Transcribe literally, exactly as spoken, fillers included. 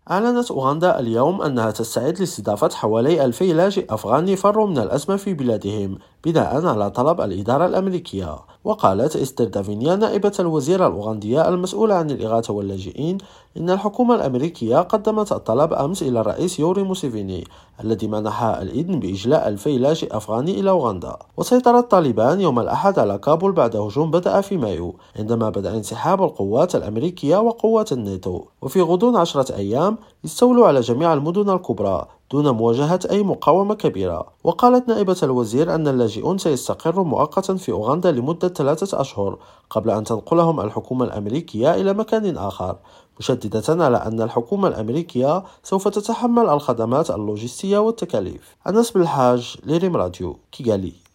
أعلنت أوغندا اليوم أنها تستعد لاستضافة حوالي ألفي لاجئ أفغاني فروا من الأزمة في بلادهم بناء على طلب الإدارة الأمريكية. وقالت إستر دافينيا نائبة الوزير الأوغندية المسؤولة عن الإغاثة واللاجئين إن الحكومة الأمريكية قدمت الطلب أمس إلى الرئيس يوري موسيفيني الذي منح الإذن بإجلاء ألفي لاجئ أفغاني إلى أوغندا. وسيطرت طالبان يوم الأحد على كابول بعد هجوم بدأ في مايو عندما بدأ انسحاب القوات الأمريكية وقوات الناتو، وفي غضون عشرة أيام استولوا على جميع المدن الكبرى دون مواجهة أي مقاومة كبيرة. وقالت نائبة الوزير أن اللاجئون سيستقروا مؤقتا في أوغندا لمدة ثلاثة أشهر قبل أن تنقلهم الحكومة الأمريكية إلى مكان آخر، مشددة على أن الحكومة الأمريكية سوف تتحمل الخدمات اللوجستية والتكاليف. أنس بالحاج، لريم راديو، كيغالي.